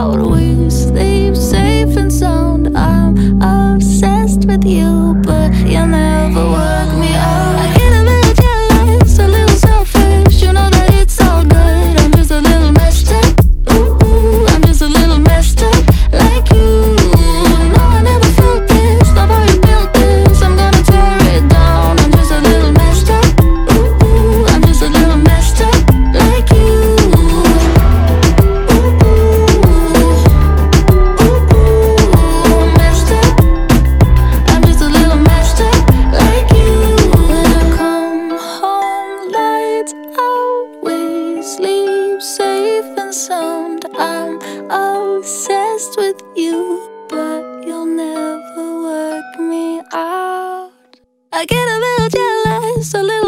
out. We sleep safe and sound. I'm obsessed with you, but you never work me out. I get a little jealous, a little selfish. You know that it's all good. I'm just a little messed up. Ooh, I'm just a little messed up like you. No, I never felt this. Love how you built this. I'm gonna tear it down. I'm just a little messed up. Ooh, I'm just a little messed up like you. Messed up. I'm just a little messed up like you. When I come home, lights out, we sleep safe and sound. I'm obsessed with you, but you'll never work me out. I get a little jealous, a little